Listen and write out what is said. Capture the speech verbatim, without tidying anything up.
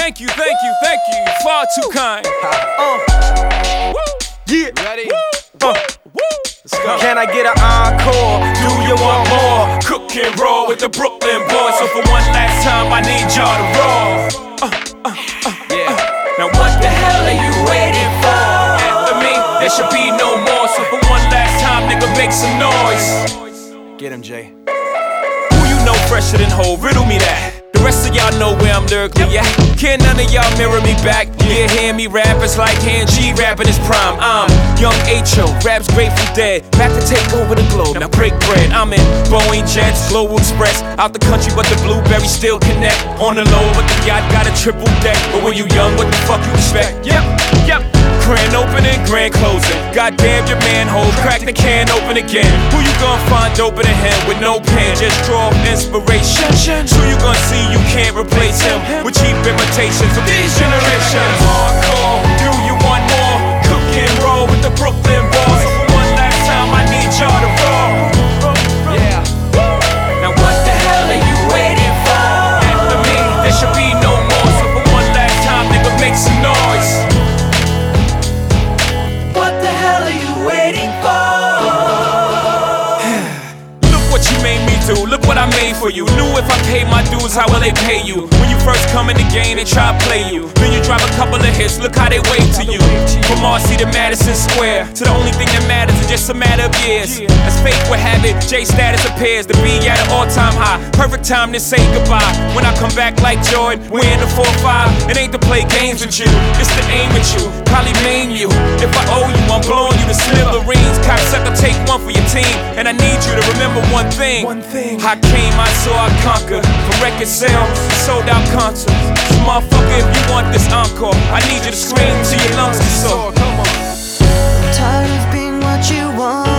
Thank you, thank you, thank you. Far too kind. Uh. Yeah. Ready? Uh. Let's go. Can I get an encore? Do you want more? Cook and roll with the Brooklyn boys. So for one last time, I need y'all to roll. Uh, uh, uh, yeah. Uh. Now what the hell are you waiting for? After me, there should be no more. So for one last time, nigga, make some noise. Get him, Jay. Who you know fresher than Ho? Riddle me that. The rest of y'all know where I'm lyrically at. Can't none of y'all mirror me back. Yeah, hear me rap, it's like hand G rapping his prime. I'm Young H O, raps Grateful Dead. Back to take over the globe, now break bread. I'm in Boeing Jets, Global Express. Out the country, but the blueberries still connect. On the low, but the yacht got a triple deck. But when you young, what the fuck you expect? Yep, yep. Grand opening, grand closing. Goddamn your manhole, crack the can open again. Who you gonna find open a hand with no pen? Just draw inspiration. Who you gonna see you can't replace him with cheap imitations of these generations? Hardcore, do you want more? Cook and roll with the Brooklyn boys. So for one last time, I need y'all to roll. Yeah. Now what the hell are you waiting for? After me, there should be no more. So for one last time, nigga, make some noise. What the hell are you waiting for? Look what you made me do, look what I made for you. Knew if I paid my dues, how will they pay you? When you first come in the game, they try to play you. Then you drop a couple of hits, look how they wait to you. From Marcy to Madison Square, to the only thing that matters is just a matter of years. As fate would have it, J status appears to be at an all-time high. Perfect time to say goodbye. When I come back like Jordan, we're in the four five. It ain't to play games with you, it's to aim at you. Probably maim you. If I owe you, I'm blowing you to smithereens. Cocksucker, take one for your team. And I need you to remember one thing. One thing. I came, I saw, I conquered. From record sales, sold out concerts. So motherfucker, if you want this encore, I need you to scream till your lungs get sore. I'm tired of being what you want.